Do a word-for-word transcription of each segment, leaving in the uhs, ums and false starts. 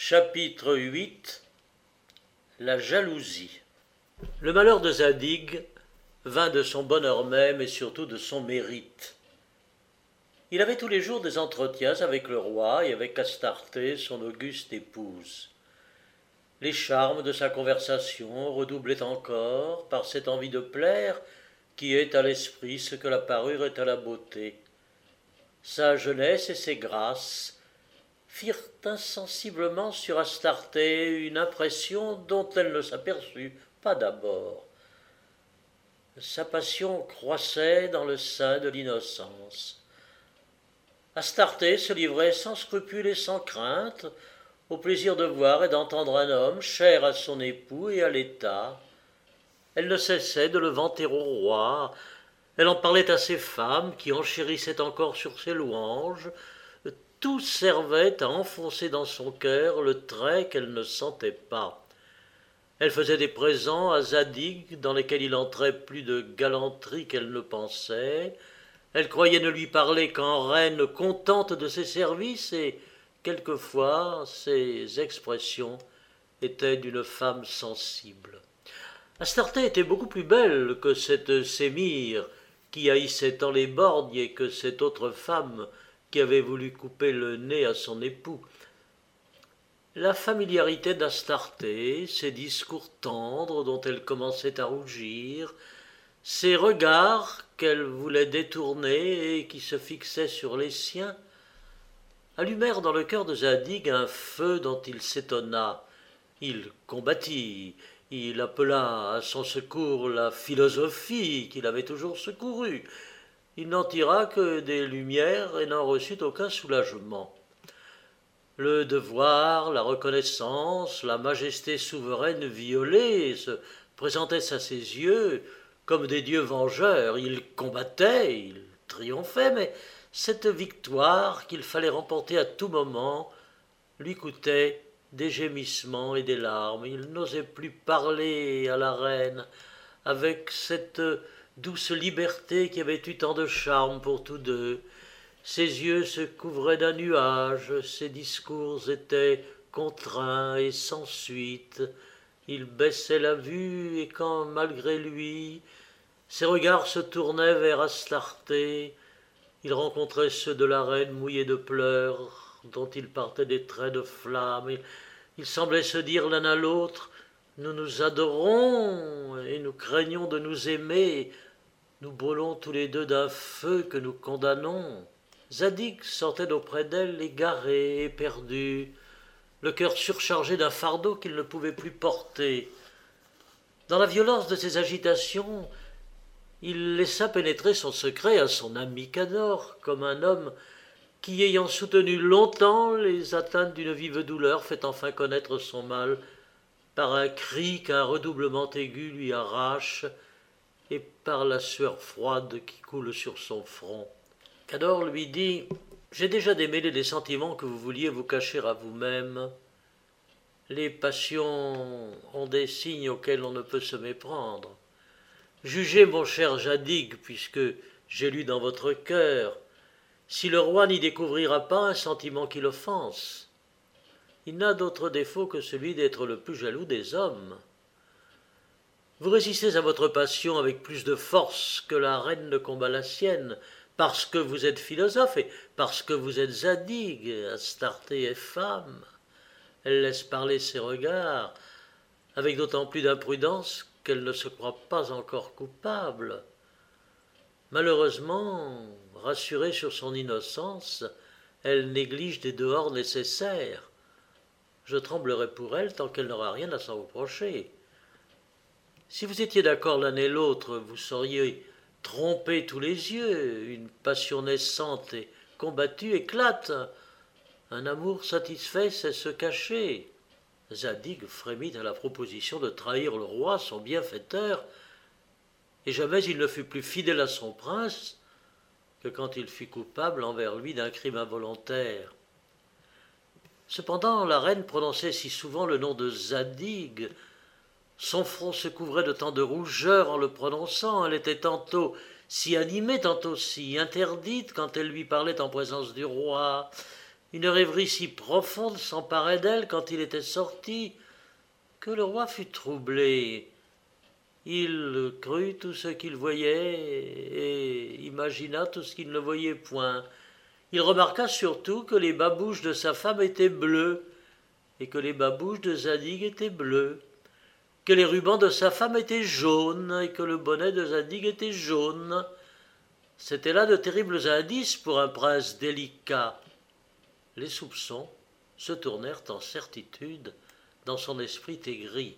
Chapitre huit. La jalousie. Le malheur de Zadig vint de son bonheur même et surtout de son mérite. Il avait tous les jours des entretiens avec le roi et avec Astarté, son auguste épouse. Les charmes de sa conversation redoublaient encore par cette envie de plaire qui est à l'esprit ce que la parure est à la beauté. Sa jeunesse et ses grâces firent insensiblement sur Astarté une impression dont elle ne s'aperçut pas d'abord. Sa passion croissait dans le sein de l'innocence. Astarté se livrait sans scrupule et sans crainte au plaisir de voir et d'entendre un homme cher à son époux et à l'État. Elle ne cessait de le vanter au roi, elle en parlait à ses femmes qui enchérissaient encore sur ses louanges. Tout servait à enfoncer dans son cœur le trait qu'elle ne sentait pas. Elle faisait des présents à Zadig dans lesquels il entrait plus de galanterie qu'elle ne pensait. Elle croyait ne lui parler qu'en reine contente de ses services et, quelquefois, ses expressions étaient d'une femme sensible. Astarté était beaucoup plus belle que cette Sémire qui haïssait tant les borgnes et que cette autre femme qui avait voulu couper le nez à son époux. La familiarité d'Astarté, ses discours tendres dont elle commençait à rougir, ses regards qu'elle voulait détourner et qui se fixaient sur les siens, allumèrent dans le cœur de Zadig un feu dont il s'étonna. Il combattit, il appela à son secours la philosophie qu'il avait toujours secourue. Il n'en tira que des lumières et n'en reçut aucun soulagement. Le devoir, la reconnaissance, la majesté souveraine violée se présentaient à ses yeux comme des dieux vengeurs. Il combattait, il triomphait, mais cette victoire qu'il fallait remporter à tout moment lui coûtait des gémissements et des larmes. Il n'osait plus parler à la reine avec cette douce liberté qui avait eu tant de charme pour tous deux. Ses yeux se couvraient d'un nuage, ses discours étaient contraints et sans suite. Il baissait la vue et quand, malgré lui, ses regards se tournaient vers Astarté, il rencontrait ceux de la reine mouillés de pleurs, dont il partait des traits de flamme. Il, il semblait se dire l'un à l'autre: nous nous adorons et nous craignons de nous aimer. Nous brûlons tous les deux d'un feu que nous condamnons. Zadig sortait d'auprès d'elle égaré, éperdu, le cœur surchargé d'un fardeau qu'il ne pouvait plus porter. Dans la violence de ses agitations, il laissa pénétrer son secret à son ami Cador, comme un homme qui, ayant soutenu longtemps les atteintes d'une vive douleur, fait enfin connaître son mal par un cri qu'un redoublement aigu lui arrache et par la sueur froide qui coule sur son front. Cador lui dit: « J'ai déjà démêlé les sentiments que vous vouliez vous cacher à vous-même. Les passions ont des signes auxquels on ne peut se méprendre. Jugez, mon cher Zadig, puisque j'ai lu dans votre cœur, si le roi n'y découvrira pas un sentiment qui l'offense. Il n'a d'autre défaut que celui d'être le plus jaloux des hommes. Vous résistez à votre passion avec plus de force que la reine ne combat la sienne, parce que vous êtes philosophe et parce que vous êtes Zadig. Astarté est femme. Elle laisse parler ses regards, avec d'autant plus d'imprudence qu'elle ne se croit pas encore coupable. Malheureusement, rassurée sur son innocence, elle néglige des dehors nécessaires. Je tremblerai pour elle tant qu'elle n'aura rien à s'en reprocher. Si vous étiez d'accord l'un et l'autre, vous sauriez tromper tous les yeux. Une passion naissante et combattue éclate. Un amour satisfait sait se cacher. » Zadig frémit à la proposition de trahir le roi, son bienfaiteur, et jamais il ne fut plus fidèle à son prince que quand il fut coupable envers lui d'un crime involontaire. Cependant, la reine prononçait si souvent le nom de Zadig, son front se couvrait de tant de rougeur en le prononçant, elle était tantôt si animée, tantôt si interdite quand elle lui parlait en présence du roi, Une rêverie si profonde s'emparait d'elle quand il était sorti, que le roi fut troublé. Il crut tout ce qu'il voyait et imagina tout ce qu'il ne voyait point. Il remarqua surtout que les babouches de sa femme étaient bleues et que les babouches de Zadig étaient bleues, que les rubans de sa femme étaient jaunes et que le bonnet de Zadig était jaune. C'étaient là de terribles indices pour un prince délicat. Les soupçons se tournèrent en certitude dans son esprit aigri.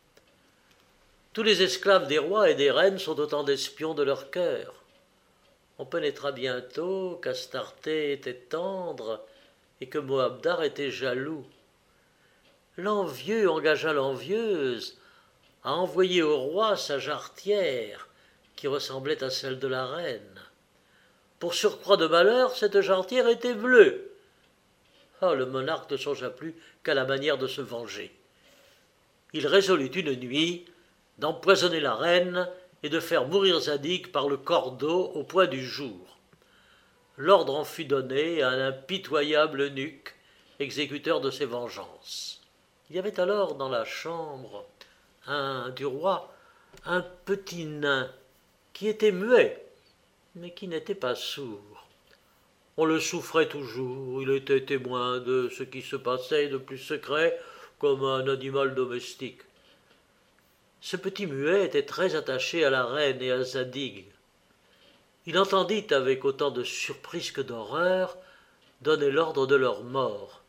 Tous les esclaves des rois et des reines sont autant d'espions de leur cœur. On pénétra bientôt qu'Astarté était tendre et que Moabdar était jaloux. L'envieux engagea l'envieuse à envoyer au roi sa jarretière qui ressemblait à celle de la reine. Pour surcroît de malheur, cette jarretière était bleue. Oh, le monarque ne songea plus qu'à la manière de se venger. Il résolut une nuit d'empoisonner la reine et de faire mourir Zadig par le cordeau au point du jour. L'ordre en fut donné à un impitoyable eunuque, exécuteur de ses vengeances. Il y avait alors dans la chambre un, du roi un petit nain qui était muet, mais qui n'était pas sourd. On le souffrait toujours, il était témoin de ce qui se passait de plus secret, comme un animal domestique. Ce petit muet était très attaché à la reine et à Zadig. Il entendit avec autant de surprise que d'horreur donner l'ordre de leur mort.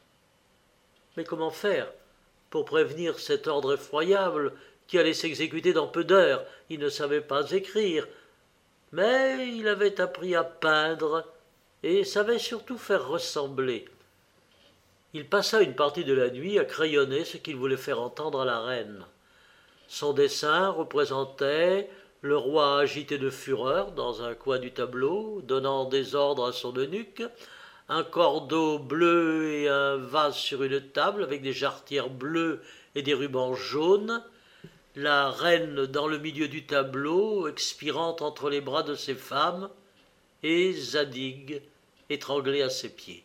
Mais comment faire pour prévenir cet ordre effroyable qui allait s'exécuter dans peu d'heures? Il ne savait pas écrire, mais il avait appris à peindre et savait surtout faire ressembler. Il passa une partie de la nuit à crayonner ce qu'il voulait faire entendre à la reine. Son dessin représentait le roi agité de fureur dans un coin du tableau, donnant des ordres à son eunuque, un cordeau bleu et un vase sur une table avec des jarretières bleues et des rubans jaunes, la reine dans le milieu du tableau, expirant entre les bras de ses femmes, et Zadig étranglé à ses pieds.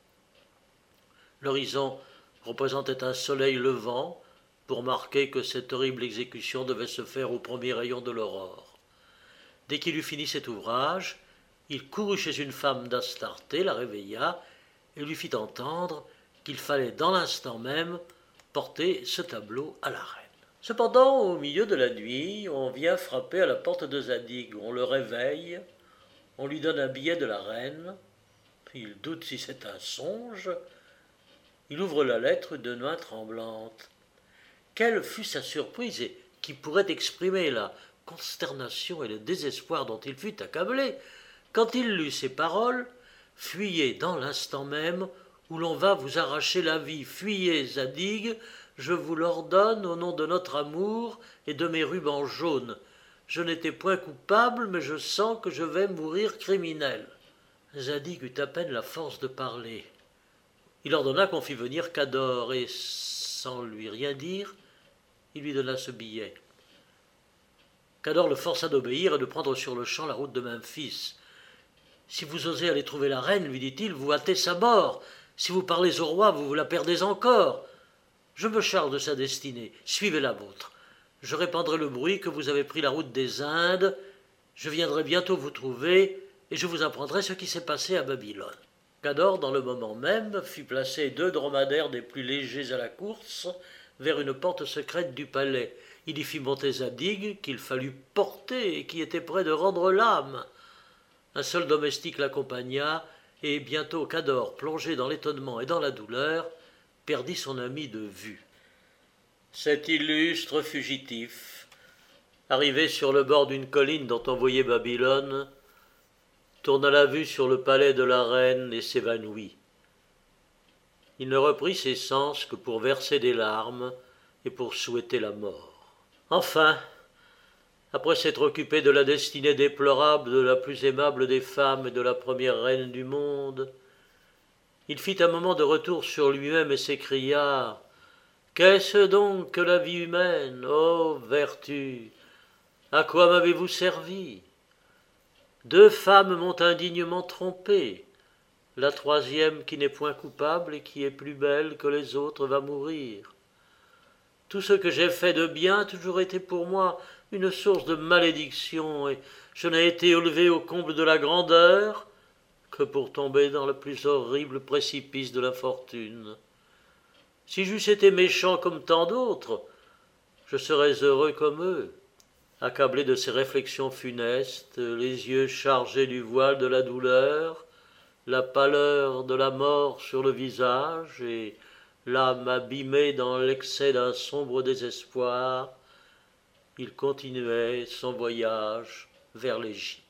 L'horizon représentait un soleil levant pour marquer que cette horrible exécution devait se faire au premier rayon de l'aurore. Dès qu'il eut fini cet ouvrage, il courut chez une femme d'Astarté, la réveilla et lui fit entendre qu'il fallait dans l'instant même porter ce tableau à la reine. Cependant, au milieu de la nuit, on vient frapper à la porte de Zadig. On le réveille, on lui donne un billet de la reine, il doute si c'est un songe, il ouvre la lettre d'une main tremblante. Quelle fut sa surprise et qui pourrait exprimer la consternation et le désespoir dont il fut accablé quand il lut ces paroles: « Fuyez dans l'instant même où l'on va vous arracher la vie, fuyez, Zadig, je vous l'ordonne au nom de notre amour et de mes rubans jaunes. Je n'étais point coupable, mais je sens que je vais mourir criminel. » Zadig eut à peine la force de parler. Il ordonna qu'on fît venir Cador, et, sans lui rien dire, il lui donna ce billet. Cador le força d'obéir et de prendre sur le champ la route de Memphis. « Si vous osez aller trouver la reine, lui dit-il, vous hâtez sa mort. Si vous parlez au roi, vous vous la perdez encore. Je me charge de sa destinée, suivez la vôtre. Je répandrai le bruit que vous avez pris la route des Indes. Je viendrai bientôt vous trouver, et je vous apprendrai ce qui s'est passé à Babylone. » Cador, dans le moment même, fit placer deux dromadaires des plus légers à la course vers une porte secrète du palais. Il y fit monter Zadig, qu'il fallut porter et qui était près de rendre l'âme. Un seul domestique l'accompagna, et bientôt Cador, plongé dans l'étonnement et dans la douleur, perdit son ami de vue. Cet illustre fugitif, arrivé sur le bord d'une colline dont on voyait Babylone, tourna la vue sur le palais de la reine et s'évanouit. Il ne reprit ses sens que pour verser des larmes et pour souhaiter la mort. Enfin, après s'être occupé de la destinée déplorable de la plus aimable des femmes et de la première reine du monde, il fit un moment de retour sur lui-même et s'écria: « Qu'est-ce donc que la vie humaine, ô vertu? À quoi m'avez-vous servi? Deux femmes m'ont indignement trompé. La troisième, qui n'est point coupable et qui est plus belle que les autres, va mourir. Tout ce que j'ai fait de bien a toujours été pour moi une source de malédiction, et je n'ai été élevé au comble de la grandeur que pour tomber dans le plus horrible précipice de l'infortune. Si j'eusse été méchant comme tant d'autres, je serais heureux comme eux. Accablé de ces réflexions funestes, les yeux chargés du voile de la douleur, la pâleur de la mort sur le visage et l'âme abîmée dans l'excès d'un sombre désespoir, il continuait son voyage vers l'Égypte.